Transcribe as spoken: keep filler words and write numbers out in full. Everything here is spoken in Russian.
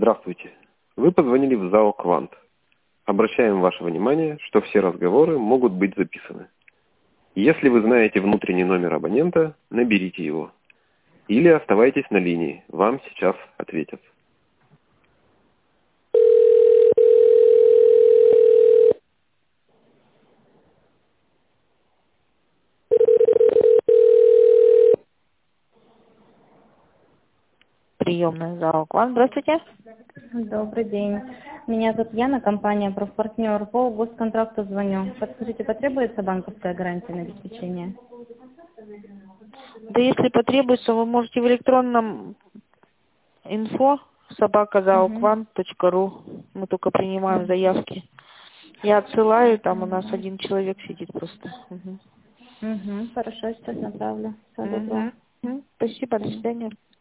Здравствуйте. Вы позвонили в ЗАО «Квант». Обращаем ваше внимание, что все разговоры могут быть записаны. Если вы знаете внутренний номер абонента, наберите его. Или оставайтесь на линии, вам сейчас ответят. Приемная ЗАО «Квант». Здравствуйте. Добрый день. Меня зовут Яна, компания «Профпартнер». По госконтракту звоню. Подскажите, потребуется банковская гарантия на обеспечение? Да если потребуется, вы можете в электронном инфо собака зао квант точка ру. Мы только принимаем заявки. Я отсылаю, там у нас один человек сидит просто. Угу. Угу, хорошо, сейчас направлю. Всего доброго. Угу. Спасибо, до свидания.